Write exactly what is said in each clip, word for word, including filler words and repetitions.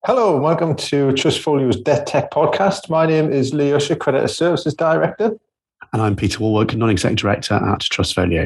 Hello, welcome to Trustfolio's Debt Tech Podcast. My name is Lee Usher, Creditor Services Director. And I'm Peter Warwick, Non-Exec Director at Trustfolio.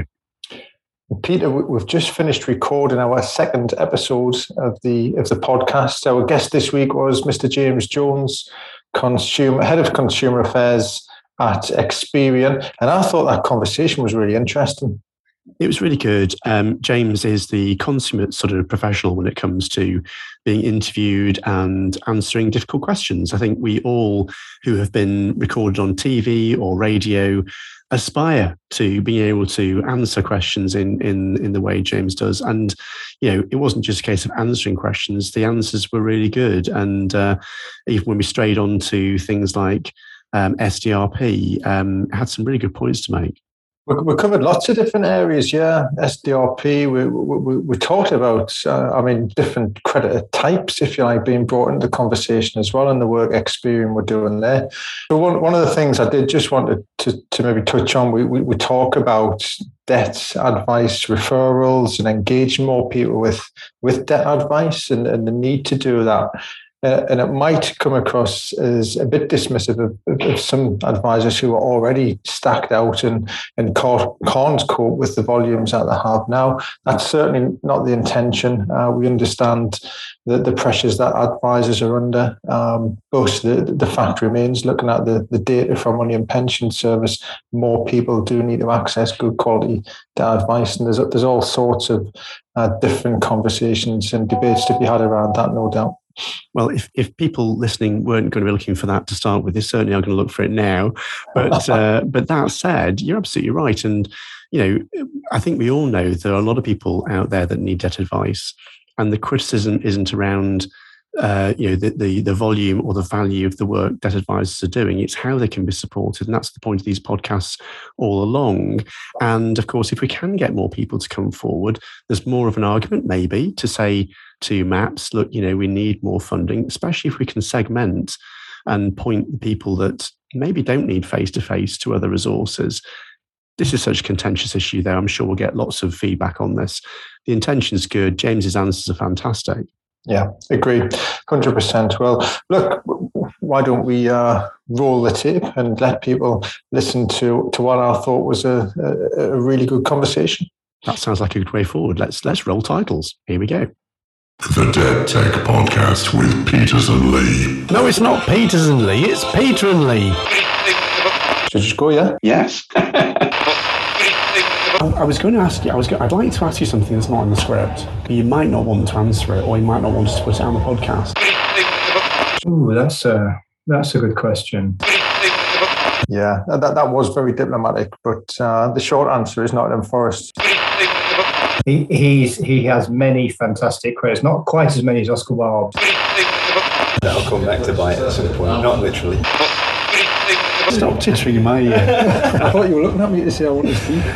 Peter, we've just finished recording our second episode of the of the podcast. Our guest this week was Mister James Jones, consumer head of consumer affairs at Experian, and I thought that conversation was really interesting. It was really good. Um, James is the consummate sort of professional when it comes to being interviewed and answering difficult questions. I think we all who have been recorded on T V or radio aspire to being able to answer questions in, in, in the way James does. And, you know, it wasn't just a case of answering questions. The answers were really good. And uh, even when we strayed on to things like um, S D R P, um, had some really good points to make. We covered lots of different areas, yeah. S D R P, we we, we talked about, uh, I mean, different creditor types, if you like, being brought into the conversation as well, and the work Experian we're doing there. So one one of the things I did just want to, to maybe touch on, we, we, we talk about debt advice referrals and engaging more people with, with debt advice and, and the need to do that. Uh, and it might come across as a bit dismissive of, of, of some advisors who are already stacked out and, and can't, can't cope with the volumes that they have now. That's certainly not the intention. Uh, we understand the, the pressures that advisors are under. Um, but the, the fact remains, looking at the, the data from Money and Pension Service, more people do need to access good quality debt advice. And there's, there's all sorts of uh, different conversations and debates to be had around that, no doubt. Well, if, if people listening weren't going to be looking for that to start with, they certainly are going to look for it now. But uh, but that said, you're absolutely right. And, you know, I think we all know there are a lot of people out there that need debt advice. And the criticism isn't around, uh, you know, the, the, the volume or the value of the work debt advisors are doing. It's how they can be supported. And that's the point of these podcasts all along. And of course, if we can get more people to come forward, there's more of an argument maybe to say, to MAPS, look, you know, we need more funding, especially if we can segment and point the people that maybe don't need face-to-face to other resources. This is such a contentious issue, though. I'm sure we'll get lots of feedback on this. The intention is good. James's answers are fantastic. Yeah, agreed. one hundred percent. Well, look, why don't we uh, roll the tape and let people listen to, to what I thought was a, a, a really good conversation? That sounds like a good way forward. Let's let's roll titles. Here we go. The Debt Tech Podcast with Peters and Lee. No, it's not Peters and Lee. It's Peter and Lee. Should I just go, yeah? Yes. I was going to ask you, I was. Going, I'd like to ask you something that's not in the script. You might not want to answer it, or you might not want us to put it on the podcast. Ooh, that's a, that's a good question. Yeah, that, that was very diplomatic, but uh, the short answer is Nottingham Forest. He he's he has many fantastic credits, not quite as many as Oscar Wilde. That'll come back to bite at some point, not literally. Stop tittering in my ear. I thought you were looking at me to say I wanted to speak.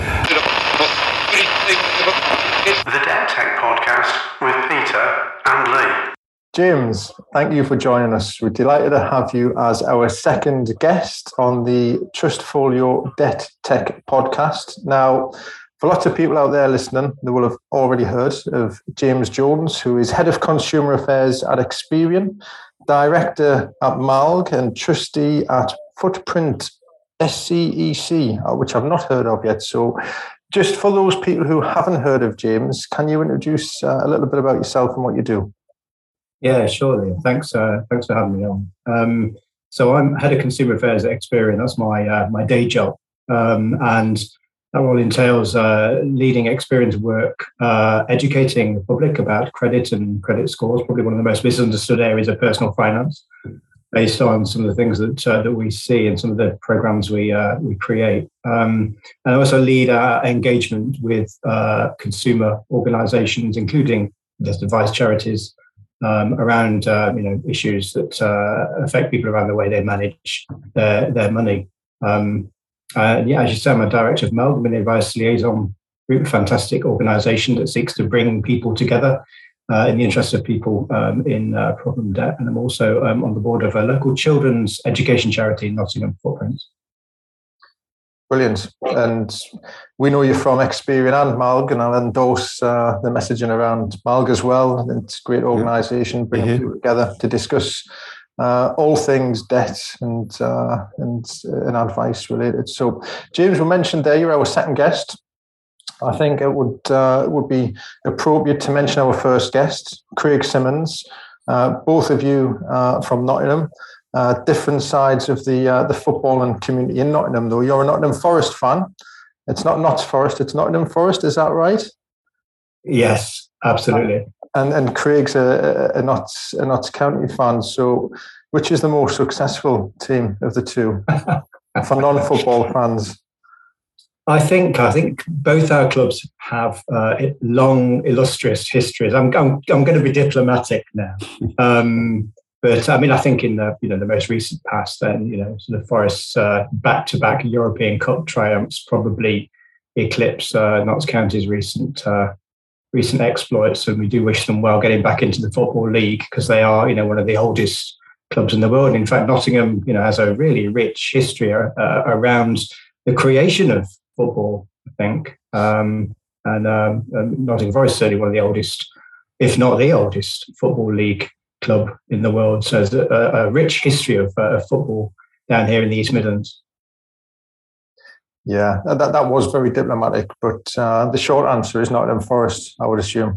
The Debt Tech Podcast with Peter and Lee. James, thank you for joining us. We're delighted to have you as our second guest on the Trustfolio Debt Tech Podcast. Now, for lots of people out there listening, they will have already heard of James Jones, who is Head of Consumer Affairs at Experian, Director at Malg, and Trustee at Footprint S C E C, which I've not heard of yet. So just for those people who haven't heard of James, can you introduce uh, a little bit about yourself and what you do? Yeah, surely. Thanks. Uh, thanks for having me on. Um, so I'm Head of Consumer Affairs at Experian. That's my uh, my day job, um, and that role entails uh, leading Experian's work, uh, educating the public about credit and credit scores, probably one of the most misunderstood areas of personal finance, based on some of the things that uh, that we see and some of the programs we uh, we create. Um, and I also lead our engagement with uh, consumer organisations, including just advice charities, um, around uh, you know issues that uh, affect people around the way they manage their their money. Um, Uh, yeah, as you say, I'm a director of Malg, an advice liaison group, a fantastic organisation that seeks to bring people together uh, in the interest of people um, in uh, problem debt. And I'm also um, on the board of a local children's education charity in Nottingham, Footprint. Brilliant. And we know you're from Experian and Malg, and I'll endorse uh, the messaging around Malg as well. It's a great organisation, bringing mm-hmm. people together to discuss uh, all things debt and, uh, and and advice related. So, James, we mentioned there you're our second guest. I think it would uh, it would be appropriate to mention our first guest, Craig Simmons. Uh, both of you uh, from Nottingham. Uh, different sides of the uh, the footballing community in Nottingham, though. You're a Nottingham Forest fan. It's not Notts Forest, it's Nottingham Forest. Is that right? Yes, absolutely. And and Craig's a, a Notts a Notts County fan. So, which is the more successful team of the two for non-football fans? I think I think both our clubs have uh, long, illustrious histories. I'm I'm I'm going to be diplomatic now. Um, But I mean, I think in the you know the most recent past, then you know sort of Forest's uh, back-to-back European Cup triumphs probably eclipse uh, Notts County's recent uh, recent exploits, and we do wish them well getting back into the Football League because they are you know one of the oldest clubs in the world. In fact, Nottingham you know has a really rich history uh, around the creation of football. I think, um, and, um, and Nottingham Forest is certainly one of the oldest, if not the oldest, Football League club in the world. So there's a, a rich history of, uh, of football down here in the East Midlands. Yeah, that that was very diplomatic, but uh, the short answer is Nottingham Forest, I would assume.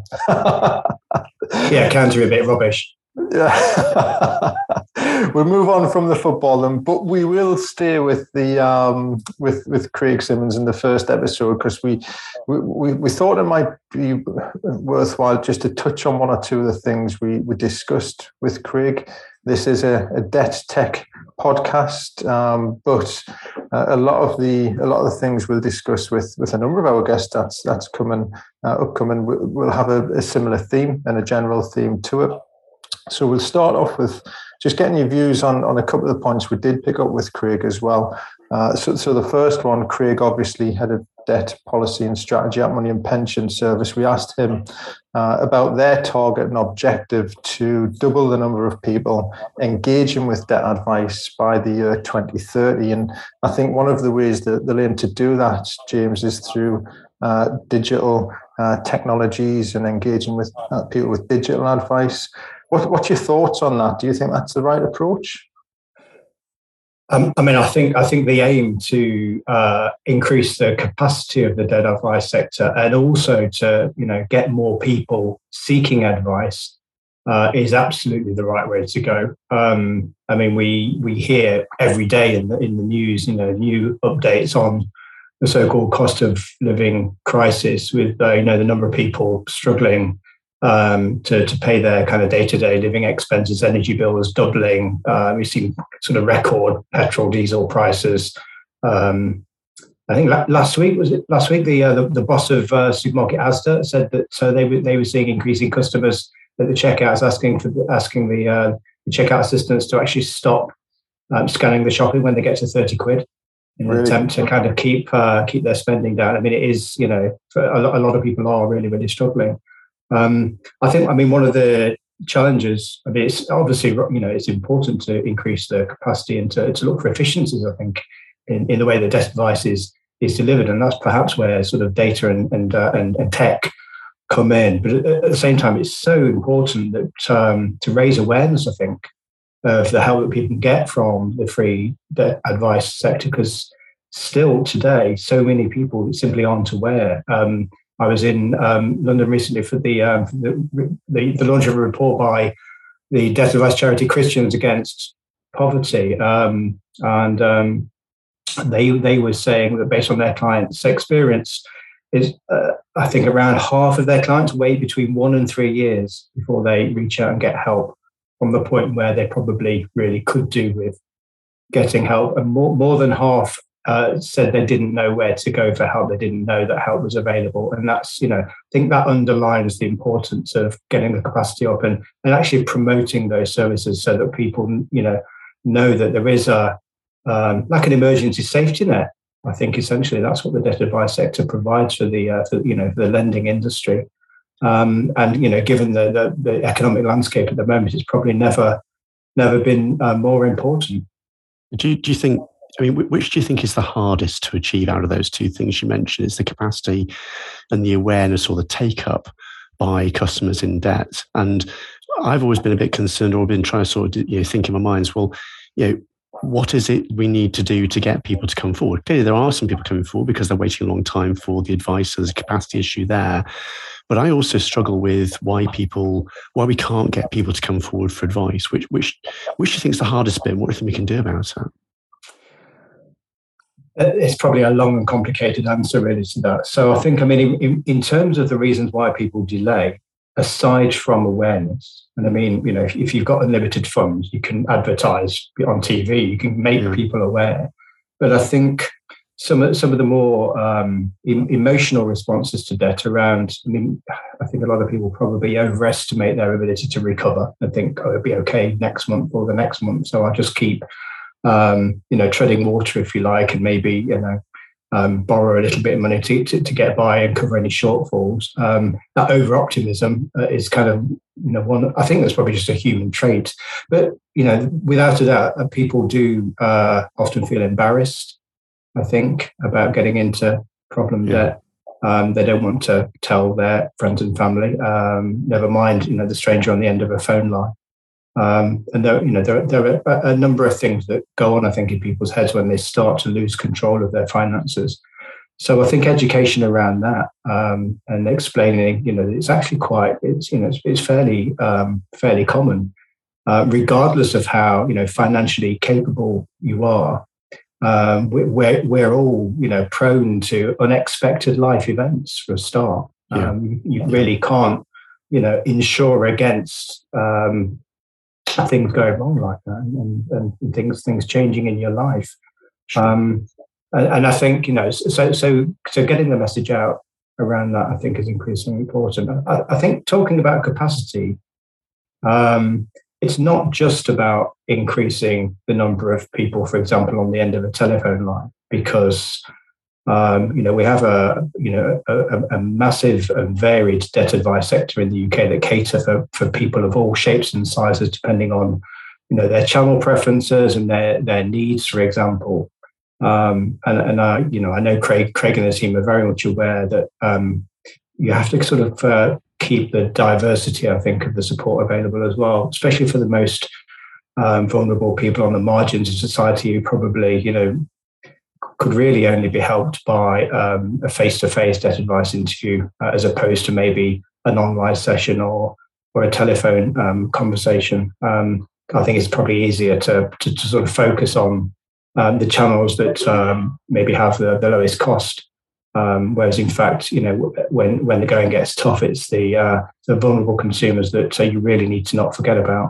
Yeah, counter a bit rubbish. Yeah. We'll move on from the football then, but we will stay with the um, with with Craig Simmons in the first episode because we, we we thought it might be worthwhile just to touch on one or two of the things we, we discussed with Craig. This is a, a debt tech podcast, um, but a lot of the a lot of the things we'll discuss with with a number of our guests that's that's coming uh, upcoming will have a, a similar theme and a general theme to it. So we'll start off with just getting your views on, on a couple of the points we did pick up with Craig as well. Uh, so, so the first one, Craig obviously had a debt policy and strategy at Money and Pension Service. We asked him uh, about their target and objective to double the number of people engaging with debt advice by the year twenty thirty. And I think one of the ways that they'll aim to do that, James, is through uh, digital uh, technologies and engaging with uh, people with digital advice. What, what's your thoughts on that? Do you think that's the right approach? Um, I mean, I think I think the aim to uh, increase the capacity of the debt advice sector and also to you know get more people seeking advice uh, is absolutely the right way to go. Um, I mean, we we hear every day in the in the news, you know, new updates on the so-called cost of living crisis, with uh, you know the number of people struggling Um, to, to pay their kind of day-to-day living expenses, energy bills doubling. Uh, we've seen sort of record petrol, diesel prices. Um, I think la- last week was it last week the uh, the, the boss of uh, supermarket Asda said that so they were they were seeing increasing customers at the checkouts asking for the, asking the, uh, the checkout assistants to actually stop um, scanning the shopping when they get to thirty quid in an really? attempt to kind of keep uh, keep their spending down. I mean, it is you know for a, lot, a lot of people are really really struggling. Um, I think, I mean, one of the challenges, I mean, it's obviously, you know, it's important to increase the capacity and to, to look for efficiencies, I think, in, in the way that debt advice is, is delivered. And that's perhaps where sort of data and, and, uh, and, and tech come in. But at the same time, it's so important that um, to raise awareness, I think, of the help that people can get from the free debt advice sector, because still today, so many people simply aren't aware. Um, I was in um, London recently for the, um, for the, the the launch of a report by the debt advice charity Christians Against Poverty, um, and um, they they were saying that based on their clients' experience, is uh, I think around half of their clients wait between one and three years before they reach out and get help, from the point where they probably really could do with getting help, and more more than half. Uh, said they didn't know where to go for help. They didn't know that help was available. And that's, you know, I think that underlines the importance of getting the capacity up and, and actually promoting those services so that people, you know, know that there is a, um, like an emergency safety net. I think essentially that's what the debt advice sector provides for the, uh, for, you know, for the lending industry. Um, and, you know, given the, the, the economic landscape at the moment, it's probably never, never been uh, more important. Do you, do you think I mean, which do you think is the hardest to achieve out of those two things you mentioned? Is the capacity and the awareness or the take-up by customers in debt? And I've always been a bit concerned, or been trying to sort of, you know, think in my mind, well, you know, what is it we need to do to get people to come forward? Clearly, there are some people coming forward because they're waiting a long time for the advice. There's a capacity issue there. But I also struggle with why people, why we can't get people to come forward for advice. Which, which, which do you think is the hardest bit? What do you think we can do about it? It's probably a long and complicated answer really to that. So I think, I mean, in, in terms of the reasons why people delay, aside from awareness, and I mean, you know, if, if you've got unlimited funds, you can advertise on T V, you can make yeah. people aware. But I think some of, some of the more um, em- emotional responses to debt around, I mean, I think a lot of people probably overestimate their ability to recover and think, oh, it'll be okay next month or the next month. So I'll just keep Um, you know, treading water, if you like, and maybe, you know, um, borrow a little bit of money to, to, to get by and cover any shortfalls. Um, that over-optimism uh, is kind of, you know, one, I think that's probably just a human trait. But, you know, without a doubt, uh, people do uh, often feel embarrassed, I think, about getting into problem yeah. debt. Um, they don't want to tell their friends and family, um, never mind, you know, the stranger on the end of a phone line. Um, and there, you know, there, there are a number of things that go on, I think, in people's heads when they start to lose control of their finances. So I think education around that um, and explaining, you know, it's actually quite, it's you know, it's, it's fairly, um, fairly common, uh, regardless of how, you know, financially capable you are. Um, we're we're all, you know, prone to unexpected life events for a start. Yeah. Um, you really can't, you know, insure against. Um, things going wrong like that, and, and things things changing in your life, um, and, and I think, you know, so so so getting the message out around that, I think, is increasingly important. I, I think talking about capacity, um, it's not just about increasing the number of people, for example, on the end of a telephone line, because Um, you know, we have a you know a, a massive and varied debt advice sector in the U K that cater for, for people of all shapes and sizes, depending on, you know, their channel preferences and their their needs, for example. Um, and and I you know I know Craig Craig and the team are very much aware that um, you have to sort of uh, keep the diversity, I think, of the support available as well, especially for the most um, vulnerable people on the margins of society who probably, you know, could really only be helped by um, a face-to-face debt advice interview, uh, as opposed to maybe an online session or or a telephone um, conversation. Um, I think it's probably easier to to, to sort of focus on um, the channels that um, maybe have the, the lowest cost. Um, whereas, in fact, you know, when when the going gets tough, it's the uh, the vulnerable consumers that uh, you really need to not forget about.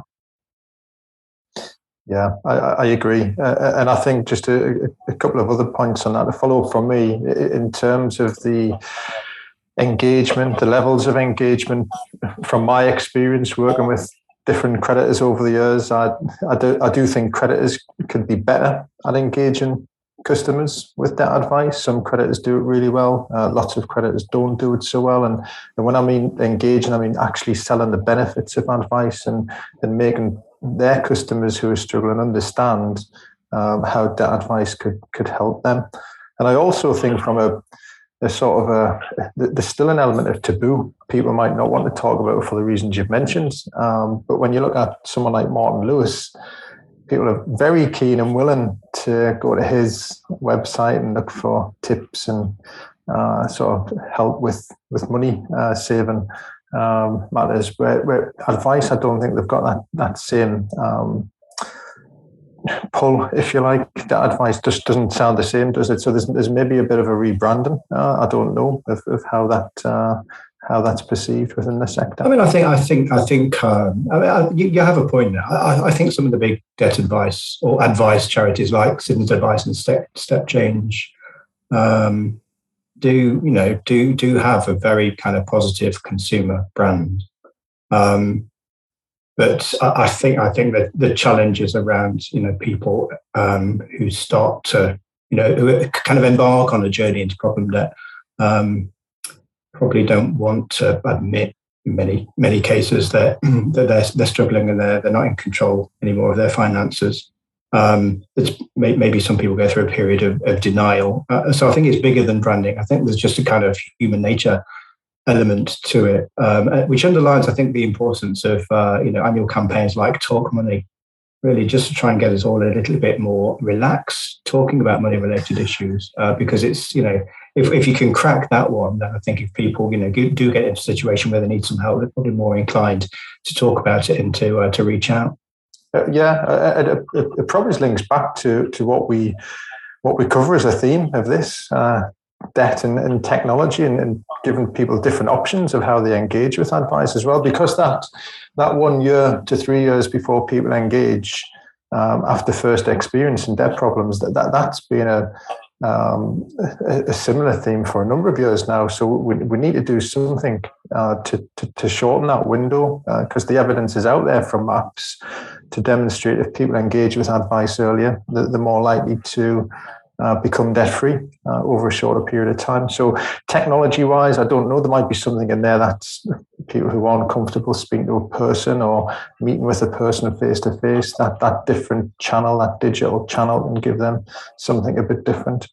Yeah, I, I agree. Uh, and I think just a, a couple of other points on that to follow from me in terms of the engagement, the levels of engagement. From my experience working with different creditors over the years, I, I, do, I do think creditors could be better at engaging customers with that advice. Some creditors do it really well. Uh, lots of creditors don't do it so well. And, and when I mean engaging, I mean actually selling the benefits of advice and, and making their customers who are struggling understand um, how that advice could could help them. And I also think from a, a sort of a, there's still an element of taboo. People might not want to talk about it for the reasons you've mentioned. Um, but when you look at someone like Martin Lewis, people are very keen and willing to go to his website and look for tips and uh, sort of help with, with money uh, saving um, matters. Where, where advice, I don't think they've got that, that same um, pull, if you like. That advice just doesn't sound the same, does it? So there's, there's maybe a bit of a rebranding. Uh, I don't know of, of how that uh, how that's perceived within the sector. I mean, I think, I think, I think, um, I mean, I, you, you have a point there. I, I think some of the big debt advice or advice charities like Citizens Advice and Step Step Change um, do, you know, do do have a very kind of positive consumer brand. Um, but I, I think, I think that the challenges around, you know, people um, who start to, you know, who kind of embark on a journey into problem debt. Um, probably don't want to admit in many, many cases that, that they're, they're struggling and they're, they're not in control anymore of their finances. Um, it's may, maybe some people go through a period of, of denial. Uh, so I think it's bigger than branding. I think there's just a kind of human nature element to it, um, which underlines, I think, the importance of uh, you know annual campaigns like Talk Money, really just to try and get us all a little bit more relaxed talking about money-related issues, uh, because it's, you know, if, if you can crack that one, then I think if people, you know, do get into a situation where they need some help, they're probably more inclined to talk about it and to uh, to reach out. Uh, yeah, it, it, it probably links back to to what we what we cover as a theme of this. Uh, debt and, and technology, and, and giving people different options of how they engage with advice as well, because that that one year to three years before people engage um, after first experiencing debt problems, that, that that's been a, um, a a similar theme for a number of years now. So we we need to do something uh, to, to to shorten that window, because uh, the evidence is out there from maps to demonstrate if people engage with advice earlier, they're, they're more likely to Uh, become debt-free uh, over a shorter period of time. So technology-wise, I don't know, there might be something in there that's people who aren't comfortable speaking to a person or meeting with a person face-to-face, that that different channel, that digital channel, can give them something a bit different.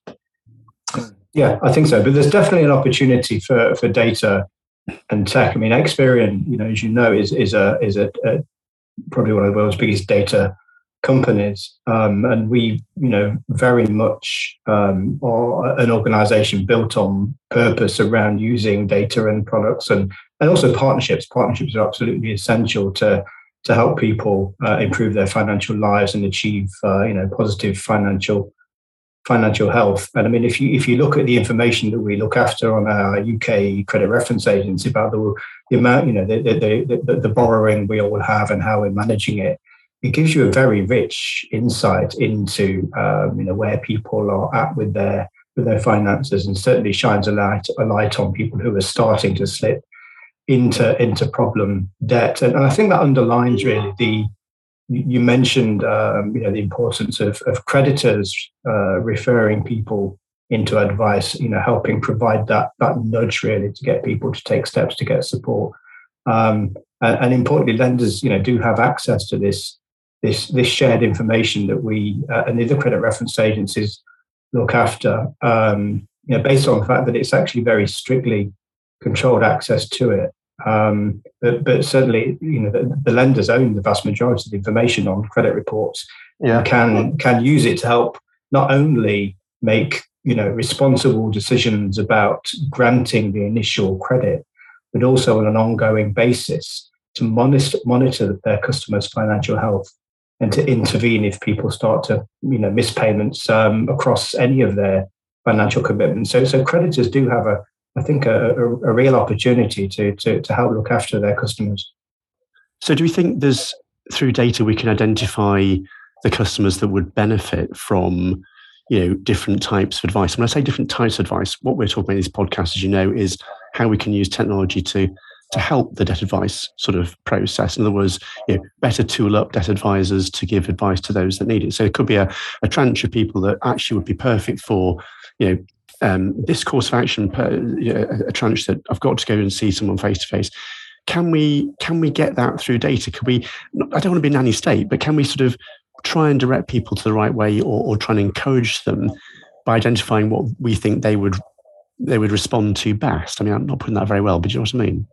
Yeah, I think so. But there's definitely an opportunity for, for data and tech. I mean, Experian, you know, as you know, is is a is a, a probably one of the world's biggest data companies, um, and we, you know, very much um, are an organisation built on purpose around using data and products, and and also partnerships. Partnerships are absolutely essential to to help people uh, improve their financial lives and achieve, uh, you know, positive financial financial health. And I mean, if you if you look at the information that we look after on our U K credit reference agency about the, the amount, you know, the the, the the borrowing we all have and how we're managing it, it gives you a very rich insight into um, you know where people are at with their with their finances, and certainly shines a light a light on people who are starting to slip into into problem debt. And, and I think that underlines really the you mentioned um, you know the importance of of creditors uh, referring people into advice, you know, helping provide that that nudge really to get people to take steps to get support. Um, and, and importantly, lenders, you know, do have access to this. This, this shared information that we uh, and the other credit reference agencies look after, um, you know, based on the fact that it's actually very strictly controlled access to it. Um, but, but certainly, you know, the, the lenders own the vast majority of the information on credit reports, yeah. and can can use it to help not only make, you know, responsible decisions about granting the initial credit, but also on an ongoing basis to monitor monitor their customers' financial health, and to intervene if people start to, you know, miss payments um, across any of their financial commitments. So, so creditors do have a, I think, a, a, a real opportunity to, to to help look after their customers. So, do we think there's through data we can identify the customers that would benefit from, you know, different types of advice? When I say different types of advice, what we're talking about in this podcast, as you know, is how we can use technology to to help the debt advice sort of process. In other words, you know, better tool up debt advisors to give advice to those that need it. So it could be a, a tranche of people that actually would be perfect for, you know, um, this course of action, per, you know, a, a tranche that I've got to go and see someone face to face. Can we can we get that through data? Could we? I don't want to be nanny state, but can we sort of try and direct people to the right way, or, or try and encourage them by identifying what we think they would they would respond to best? I mean, I'm not putting that very well, but do you know what I mean?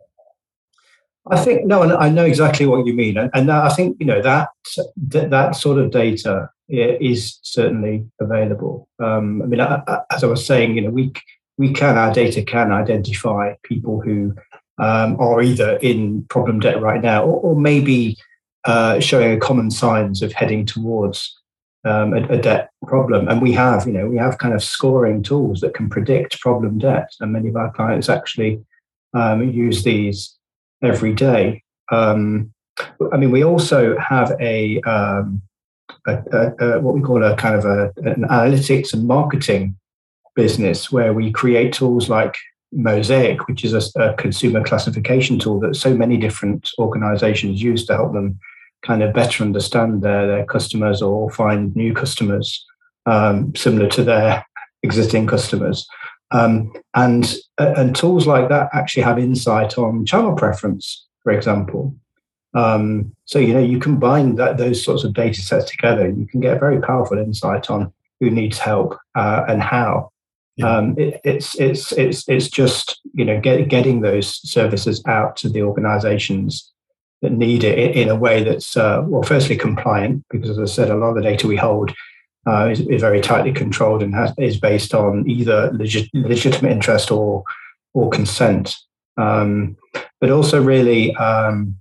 I think no, and I know exactly what you mean, and, and I think, you know, that that sort of data is certainly available. Um, I mean, as I was saying, you know, we we can our data can identify people who um, are either in problem debt right now, or, or maybe uh, showing a common signs of heading towards um, a, a debt problem. And we have, you know, we have kind of scoring tools that can predict problem debt, and many of our clients actually um, use these every day. Um, I mean, we also have a, um, a, a, a what we call a kind of a, an analytics and marketing business, where we create tools like Mosaic, which is a, a consumer classification tool that so many different organizations use to help them kind of better understand their, their customers, or find new customers um, similar to their existing customers. Um, and and tools like that actually have insight on channel preference, for example. Um, so, you know, you combine that, those sorts of data sets together, you can get very powerful insight on who needs help uh, and how. Yeah. Um, it, it's it's it's it's just, you know, get, getting those services out to the organizations that need it in, in a way that's, uh, well, firstly, compliant, because, as I said, a lot of the data we hold uh, is, is very tightly controlled and has, is based on either legit, legitimate interest or or consent. Um, but also really um,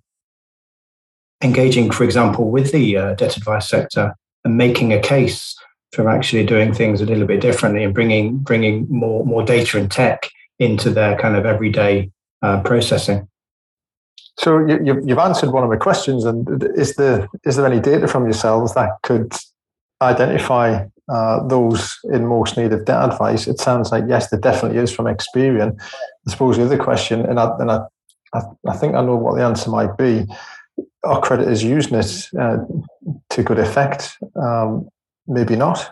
engaging, for example, with the uh, debt advice sector and making a case for actually doing things a little bit differently and bringing bringing more more data and tech into their kind of everyday uh, processing. So you, you've answered one of my questions, and is there is there any data from yourselves that could identify uh, those in most need of debt advice? It sounds like yes, there definitely is from Experian. I suppose the other question, and I, and I, I think I know what the answer might be. Are creditors using it uh, to good effect? Um, maybe not.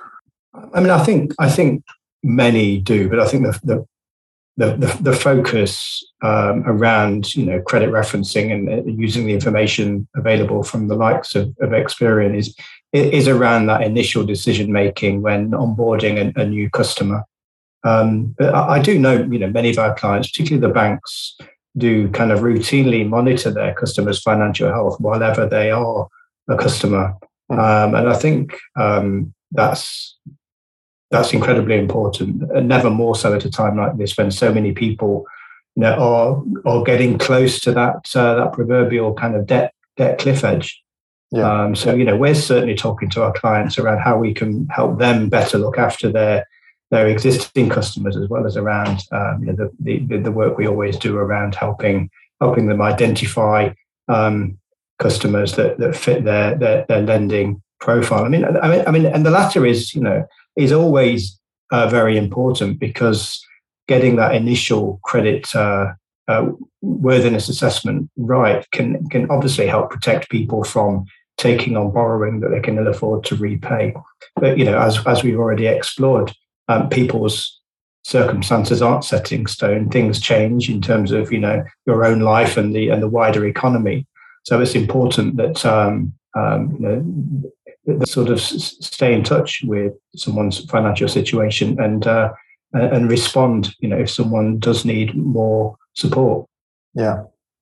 I mean, I think I think many do, but I think the the the, the, the focus um, around, you know, credit referencing and uh, using the information available from the likes of, of Experian is is around that initial decision making when onboarding a, a new customer. Um, but I, I do know, you know, many of our clients, particularly the banks, do kind of routinely monitor their customers' financial health while ever they are a customer. Um, and I think um, that's that's incredibly important, and never more so at a time like this when so many people, you know, are are getting close to that uh, that proverbial kind of debt debt cliff edge. Yeah. Um, so you know, we're certainly talking to our clients around how we can help them better look after their their existing customers, as well as around um, you know, the, the the work we always do around helping helping them identify um, customers that, that fit their, their their lending profile. I mean, I mean, I mean, and the latter is, you know, is always uh, very important, because getting that initial credit uh, uh, worthiness assessment right can can obviously help protect people from taking on borrowing that they can ill afford to repay. But you know, as as we've already explored, um, people's circumstances aren't set in stone. Things change in terms of, you know, your own life and the and the wider economy. So it's important that um, um, you know, that sort of stay in touch with someone's financial situation and uh, and respond, you know, if someone does need more support. Yeah,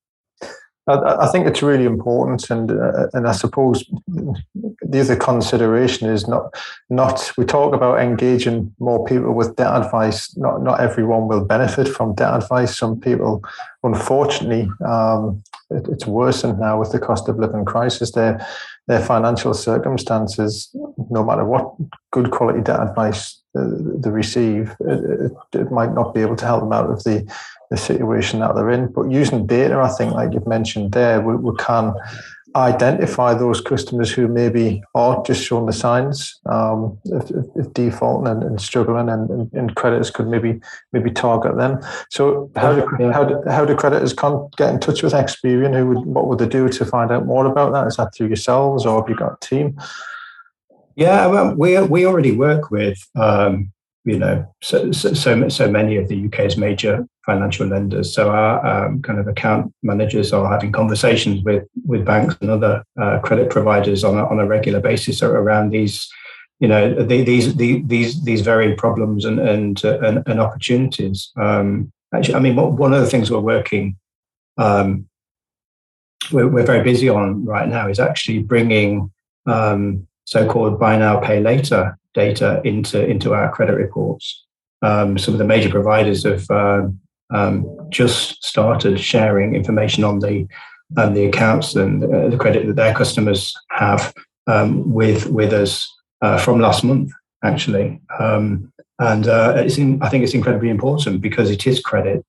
I, I think it's really important, and uh, and I suppose the other consideration is not not we talk about engaging more people with debt advice. Not not everyone will benefit from debt advice. Some people, unfortunately, um, it, it's worsened now with the cost of living crisis. Their their financial circumstances, no matter what good quality debt advice uh, they receive, it, it, it might not be able to help them out of the the situation that they're in. But using data, I think, like you've mentioned there, we, we can identify those customers who maybe are just showing the signs um, of, of defaulting and, and struggling, and, and, and creditors could maybe maybe target them. So how do yeah. how do, how do creditors con- get in touch with Experian? Who would what would they do to find out more about that? Is that through yourselves, or have you got a team? Yeah, well, we we already work with um, you know so, so so many of the U K's major financial lenders. So our um, kind of account managers are having conversations with with banks and other uh, credit providers on a, on a regular basis around these, you know, the, these the, these these very problems and and uh, and, and opportunities. Um, actually, I mean, one of the things we're working, um, we're, we're very busy on right now is actually bringing um, so-called buy now, pay later data into into our credit reports. Um, some of the major providers have uh, um, just started sharing information on the um, the accounts and uh, the credit that their customers have um, with with us uh, from last month, actually. Um, and uh, it's in, I think it's incredibly important because it is credit.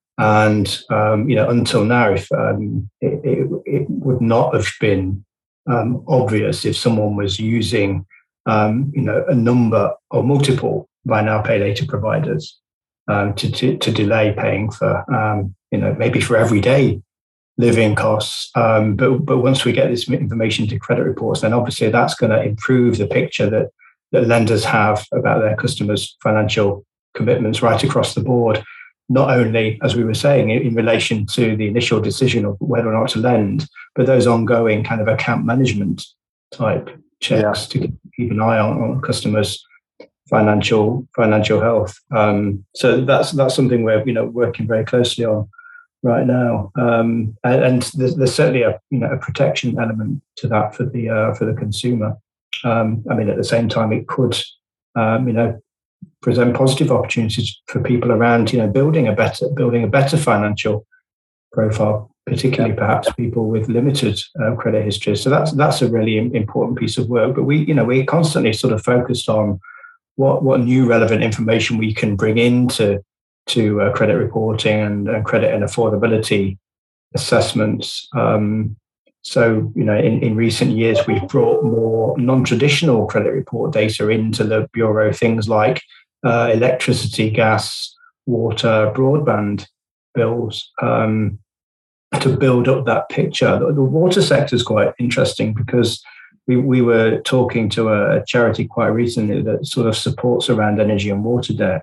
And um, you know, until now, if um, it, it, it would not have been um, obvious if someone was using um, you know a number or multiple buy now pay later providers um, to, to to delay paying for um, you know maybe for everyday living costs. Um, but but once we get this information to credit reports, then obviously that's going to improve the picture that that lenders have about their customers' financial commitments right across the board. not only, as we were saying, in, in relation to the initial decision of whether or not to lend, but those ongoing kind of account management type checks yeah. to keep an eye on, on customers' financial financial health. Um, so that's that's something we're you know working very closely on right now, um, and, and there's, there's certainly a you know a protection element to that for the uh, for the consumer. Um, I mean, at the same time, it could um, you know present positive opportunities for people around you know building a better building a better financial profile, particularly perhaps people with limited uh, credit history. So that's that's a really important piece of work. But we you know we're constantly sort of focused on what what new relevant information we can bring into to uh, credit reporting and, and credit and affordability assessments. Um, so, you know, in, in recent years, we've brought more non-traditional credit report data into the Bureau, things like uh, electricity, gas, water, broadband bills, um, to build up that picture. The, the water sector is quite interesting because We, we were talking to a charity quite recently that sort of supports around energy and water debt,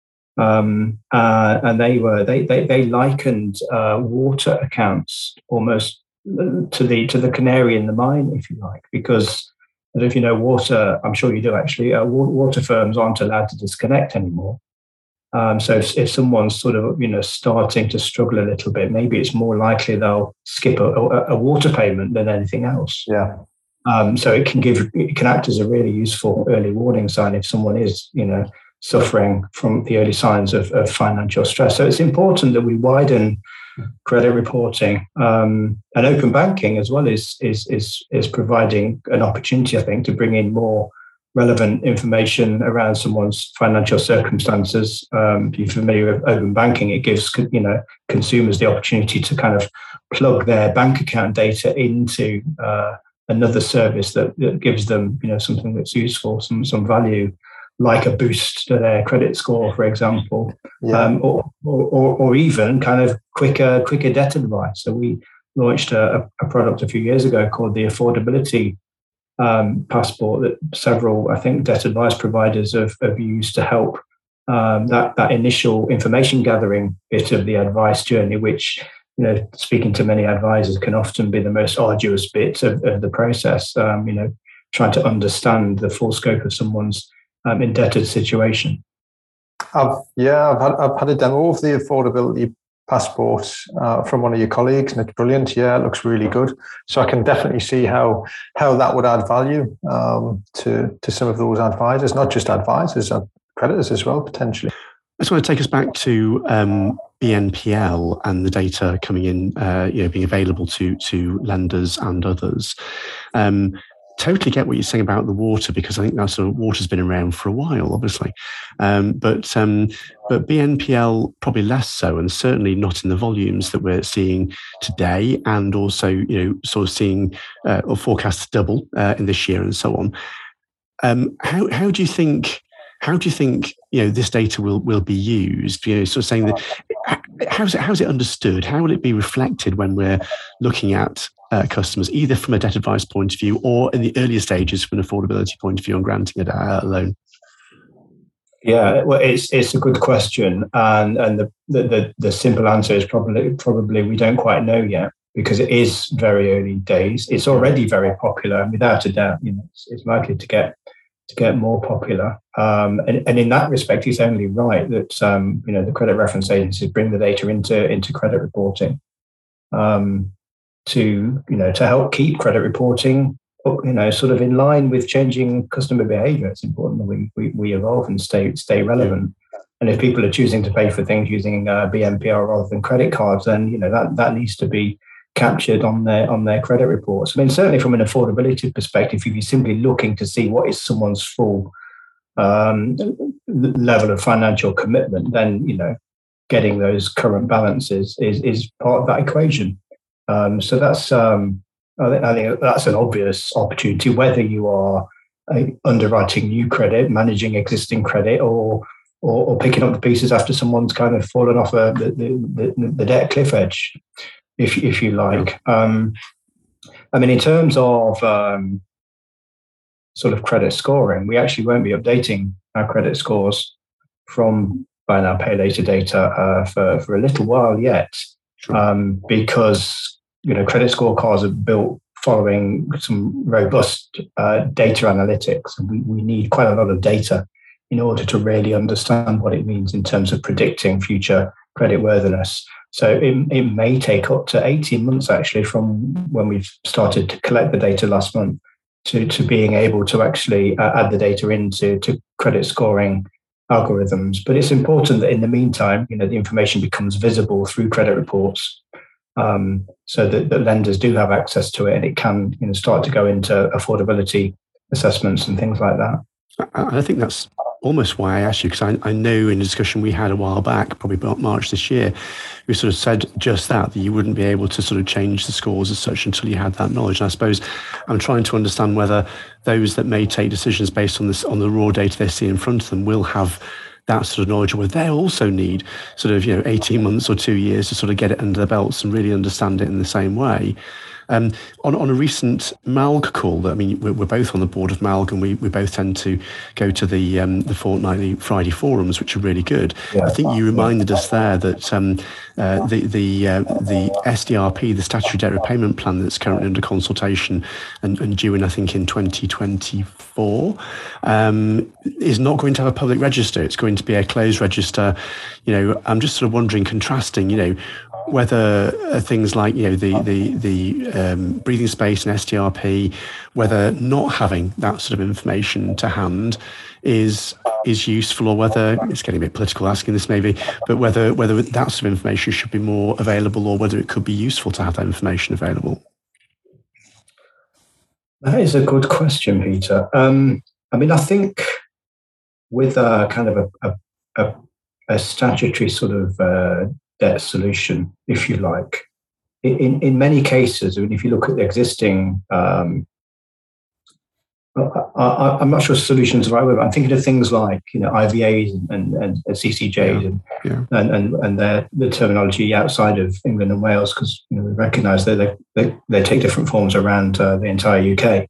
um, uh, and they were they they, they likened uh, water accounts almost to the to the canary in the mine, if you like, because if you know water, I'm sure you do actually. Uh, water firms aren't allowed to disconnect anymore. Um, so if, if someone's sort of you know starting to struggle a little bit, maybe it's more likely they'll skip a, a, a water payment than anything else. Yeah. Um, so it can give, it can act as a really useful early warning sign if someone is, you know, suffering from the early signs of, of financial stress. So it's important that we widen credit reporting, um, and open banking as well is is is is providing an opportunity, I think, to bring in more relevant information around someone's financial circumstances. Um, if you're familiar with open banking, it gives you know consumers the opportunity to kind of plug their bank account data into uh, another service that, that gives them, you know, something that's useful, some some value, like a boost to their credit score, for example, yeah. um, or, or or even kind of quicker quicker debt advice. So we launched a, a product a few years ago called the Affordability um, Passport that several, I think, debt advice providers have, have used to help um, that that initial information gathering bit of the advice journey, which, you know, speaking to many advisors can often be the most arduous bit of, of the process, um, you know, trying to understand the full scope of someone's um, indebted situation. I've, yeah, I've had, I've had a demo of the Affordability Passport uh, from one of your colleagues, and it's brilliant. Yeah, it looks really good. So I can definitely see how how that would add value um, to, to some of those advisors, not just advisors, uh, creditors as well, potentially. I just want to take us back to um, B N P L and the data coming in, uh, you know, being available to to lenders and others. Um, totally get what you're saying about the water, because I think that sort of water's been around for a while, obviously, um, but um, but B N P L probably less so, and certainly not in the volumes that we're seeing today, and also you know sort of seeing uh, or forecasts double uh, in this year and so on. Um, how how do you think? How do you think you know this data will, will be used? You know, sort of saying that how's it how's it understood? How will it be reflected when we're looking at uh, customers, either from a debt advice point of view or in the earlier stages from an affordability point of view on granting a, a loan? Yeah, well, it's it's a good question, and and the, the the simple answer is probably probably we don't quite know yet, because it is very early days. It's already very popular, and without a doubt, you know, it's, it's likely to get. to get more popular. Um, and, and in that respect, it's only right that, um, you know, the credit reference agencies bring the data into, into credit reporting um, to, you know, to help keep credit reporting, you know, sort of in line with changing customer behavior. It's important that we, we, we evolve and stay, stay relevant. And if people are choosing to pay for things using uh, B N P L rather than credit cards, then, you know, that, that needs to be captured on their on their credit reports. I mean, certainly from an affordability perspective, if you're simply looking to see what is someone's full um, level of financial commitment, then you know, getting those current balances is is part of that equation. Um, so that's um, I think, I think that's an obvious opportunity, whether you are uh, underwriting new credit, managing existing credit, or or, or picking up the pieces after someone's kind of fallen off a, the, the, the, the debt cliff edge. If if you like, um, I mean, in terms of um, sort of credit scoring, we actually won't be updating our credit scores from buy now, pay later data uh, for, for a little while yet, Sure. um, because you know credit scorecards are built following some robust uh, data analytics, and we, we need quite a lot of data in order to really understand what it means in terms of predicting future creditworthiness. So it, it may take up to eighteen months actually from when we've started to collect the data last month to, to being able to actually uh, add the data into to credit scoring algorithms. But it's important that in the meantime, you know, the information becomes visible through credit reports, um, so that, that lenders do have access to it, and it can, you know, start to go into affordability assessments and things like that. I, I think that's almost why I asked you, because I, I know in a discussion we had a while back, probably about March this year, we sort of said just that, that you wouldn't be able to sort of change the scores as such until you had that knowledge. And I suppose I'm trying to understand whether those that may take decisions based on this, on the raw data they see in front of them, will have that sort of knowledge, or whether they also need sort of, you know, eighteen months or two years to sort of get it under their belts and really understand it in the same way. Um, on, on a recent Malg call, I mean, we're, we're both on the board of Malg, and we, we both tend to go to the um, the fortnightly Friday forums, which are really good. Yeah. I think you reminded us there that um, uh, the the uh, the S D R P, the statutory debt repayment plan that's currently under consultation and, and due in, I think, in twenty twenty-four, um, is not going to have a public register. It's going to be a closed register. You know, I'm just sort of wondering, contrasting, you know, whether uh, things like, you know, the the the um, breathing space and S D R P, whether not having that sort of information to hand is is useful, or whether it's getting a bit political asking this maybe, but whether whether that sort of information should be more available, or whether it could be useful to have that information available. That is a good question, Peter. Um, I mean, I think with a kind of a a, a, a statutory sort of uh, debt solution, if you like, in in many cases, I mean, if you look at the existing, um, I, I, I'm not sure solutions are the right word, but I'm thinking of things like, you know, I V As and, and, and C C Js yeah. and, yeah. and and and their the terminology outside of England and Wales, because, you know, we recognise that they, they they take different forms around uh, the entire U K.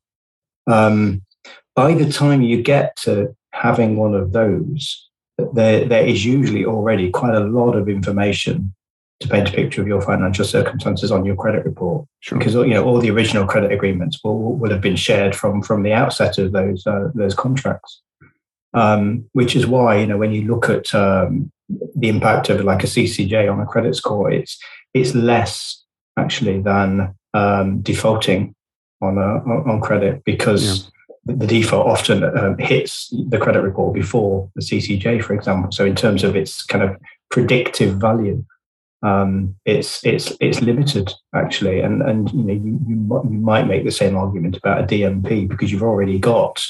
Um, by the time you get to having one of those, there there is usually already quite a lot of information to paint a picture of your financial circumstances on your credit report. Sure. Because, you know, all the original credit agreements will will have been shared from from the outset of those uh, those contracts. Um, which is why, you know, when you look at um, the impact of like a C C J on a credit score, it's it's less actually than um, defaulting on a, on credit, because yeah. the default often um, hits the credit report before the C C J, for example. So in terms of its kind of predictive value, um, it's it's it's limited actually, and and you know you you, you might make the same argument about a D M P, because you've already got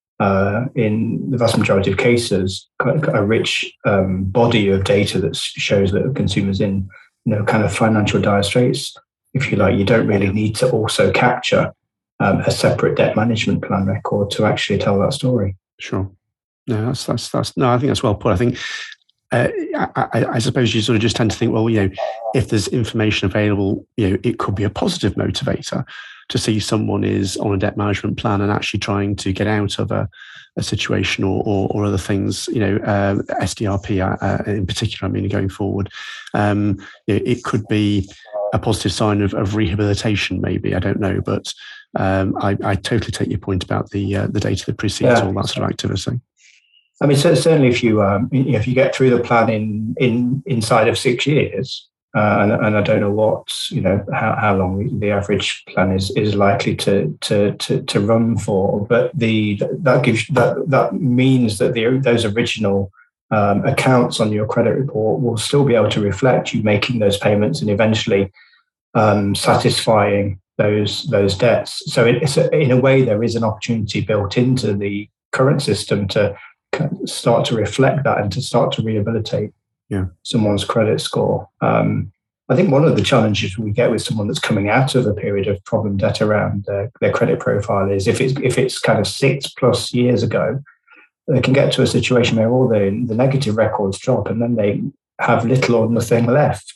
uh, in the vast majority of cases a rich um, body of data that shows that consumers in, you know, kind of financial dire straits, if you like. You don't really need to also capture Um, a separate debt management plan record to actually tell that story. Sure. No, that's that's that's no. I think that's well put. I think uh, I, I suppose you sort of just tend to think, well, you know, if there's information available, you know, it could be a positive motivator to see someone is on a debt management plan and actually trying to get out of a, a situation or, or or other things. You know, uh, S D R P uh, in particular. I mean, going forward, um, you know, it could be a positive sign of, of rehabilitation, maybe. I don't know, but um, I, I totally take your point about the uh, the data that precedes yeah. all that sort of activity. I mean, so certainly if you um, if you get through the plan in in inside of six years, uh, and, and I don't know what you know how, how long the average plan is is likely to to to, to run for, but the that gives that that means that the those original Um, accounts on your credit report will still be able to reflect you making those payments and eventually um, satisfying those those debts. So it's a, in a way, there is an opportunity built into the current system to start to reflect that and to start to rehabilitate yeah. someone's credit score. Um, I think one of the challenges we get with someone that's coming out of a period of problem debt around their, their credit profile is if it's if it's kind of six plus years ago, they can get to a situation where all the, the negative records drop and then they have little or nothing left.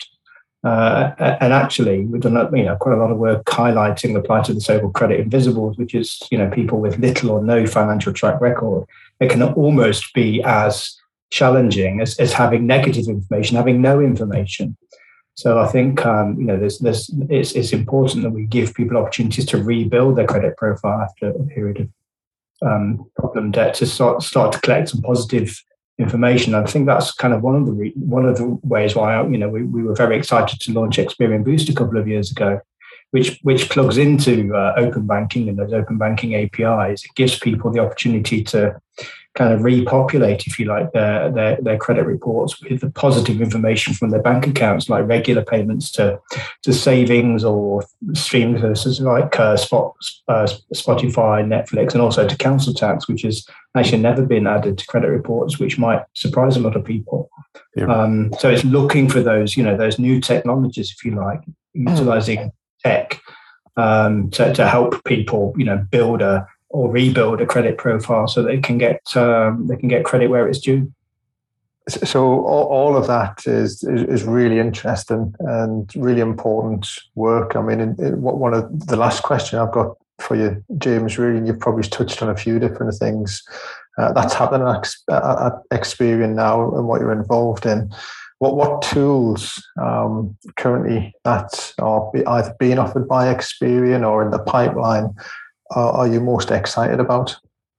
Uh, and actually, we've done you know, quite a lot of work highlighting the plight of the so-called credit invisibles, which is you know people with little or no financial track record. It can almost be as challenging as, as having negative information, having no information. So I think um, you know, there's, there's, it's, it's important that we give people opportunities to rebuild their credit profile after a period of um, problem debt, to start start to collect some positive information. I think that's kind of one of the re- one of the ways why you know we, we were very excited to launch Experian Boost a couple of years ago, which which plugs into uh, open banking and those open banking A P Is. It gives people the opportunity to kind of repopulate, if you like, their, their, their credit reports with the positive information from their bank accounts, like regular payments to, to savings or streaming services like uh, Spot, uh, Spotify, Netflix, and also to council tax, which has actually never been added to credit reports, which might surprise a lot of people. Yeah. Um, so it's looking for those, you know, those new technologies, if you like, utilizing tech um, to, to help people, you know, build a or rebuild a credit profile so they can get um, they can get credit where it's due. So all, all of that is, is is really interesting and really important work. I mean, in, in what one of the last question I've got for you, James, really, and you've probably touched on a few different things uh, that's happening at, at Experian now and what you're involved in. What what tools um, currently that are either being offered by Experian or in the pipeline are, are you most excited about?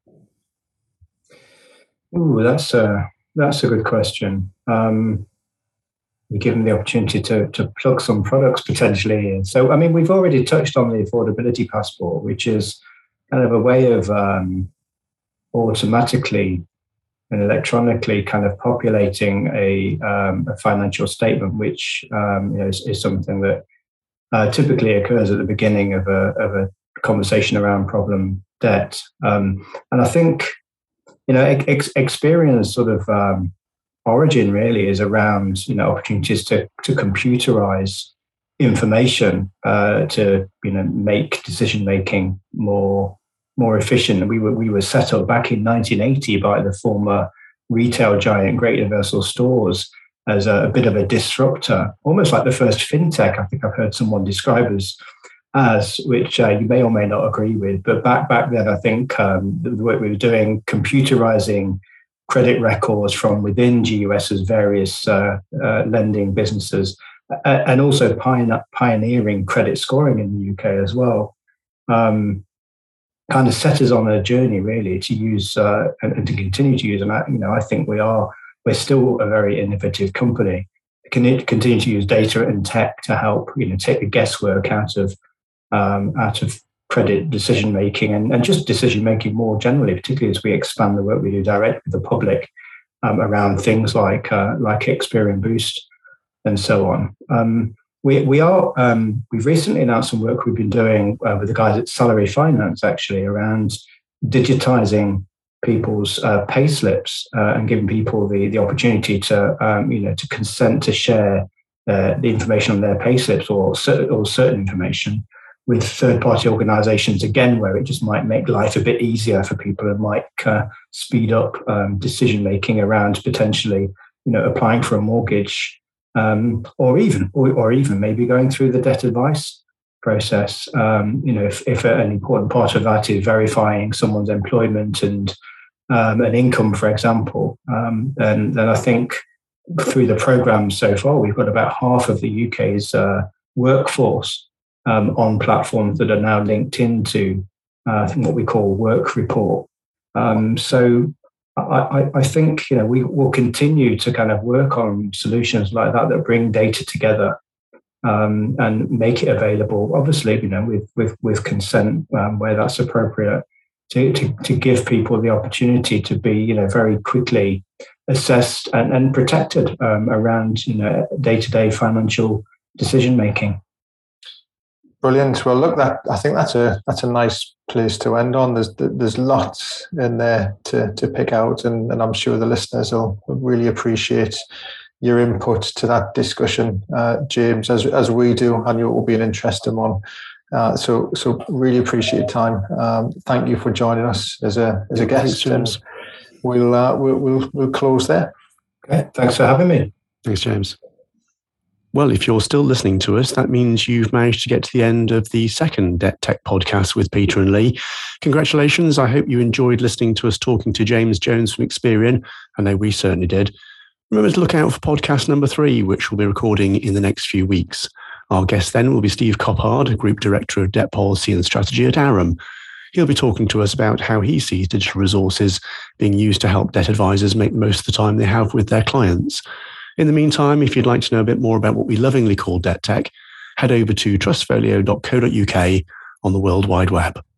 Ooh, that's a that's a good question. Um, given the opportunity to to plug some products potentially in. So, I mean, we've already touched on the affordability passport, which is kind of a way of um, automatically and electronically kind of populating a, um, a financial statement, which um, you know is, is something that uh, typically occurs at the beginning of a of a conversation around problem debt. Um, and I think you know ex- Experian's sort of um, origin really is around you know opportunities to to computerize information uh, to you know make decision making more. more efficient. We were we were set up back in nineteen eighty by the former retail giant Great Universal Stores as a, a bit of a disruptor, almost like the first fintech. I think I've heard someone describe us as, which uh, you may or may not agree with. But back back then, I think um, the work we were doing, computerizing credit records from within G U S's various uh, uh, lending businesses, uh, and also pioneering credit scoring in the U K as well. Um, kind of set us on a journey really to use uh, and, and to continue to use. And I, you know, I think we are we're still a very innovative company. Can continue to use data and tech to help you know take the guesswork out of um, out of credit decision making and, and just decision making more generally, particularly as we expand the work we do directly with the public um, around things like uh, like Experian Boost and so on. Um, We we are um, we've recently announced some work we've been doing uh, with the guys at Salary Finance actually around digitizing people's uh, pay slips uh, and giving people the the opportunity to um, you know to consent to share uh, the information on their pay slips or or certain information with third party organisations, again where it just might make life a bit easier for people and might uh, speed up um, decision making around potentially you know applying for a mortgage. Um, or even, or, or even maybe going through the debt advice process. Um, you know, if, if an important part of that is verifying someone's employment and um, an income, for example, um, then then I think through the program so far, we've got about half of the U K's uh, workforce um, on platforms that are now linked into uh, what we call Work Report. Um, so. I, I think you know we will continue to kind of work on solutions like that that bring data together um, and make it available. Obviously, you know, with with with consent um, where that's appropriate, to, to to give people the opportunity to be you know very quickly assessed and, and protected um, around you know day to day financial decision making. Brilliant. Well, look, that I think that's a that's a nice place to end on. There's there's lots in there to to pick out, and, and I'm sure the listeners will, will really appreciate your input to that discussion, uh, James, as as we do. I knew it will be an interesting one. Uh, so so really appreciate your time. Um, thank you for joining us as a as a guest. Thanks, and we'll, uh, we'll we'll we'll close there. Okay. Thanks for having me. Thanks, James. Well, if you're still listening to us, that means you've managed to get to the end of the second Debt Tech podcast with Peter and Lee. Congratulations. I hope you enjoyed listening to us talking to James Jones from Experian. I know we certainly did. Remember to look out for podcast number three, which we'll be recording in the next few weeks. Our guest then will be Steve Coppard, Group Director of Debt Policy and Strategy at Aram. He'll be talking to us about how he sees digital resources being used to help debt advisors make the most of the time they have with their clients. In the meantime, if you'd like to know a bit more about what we lovingly call Debt Tech, head over to trustfolio dot co dot uk on the World Wide Web.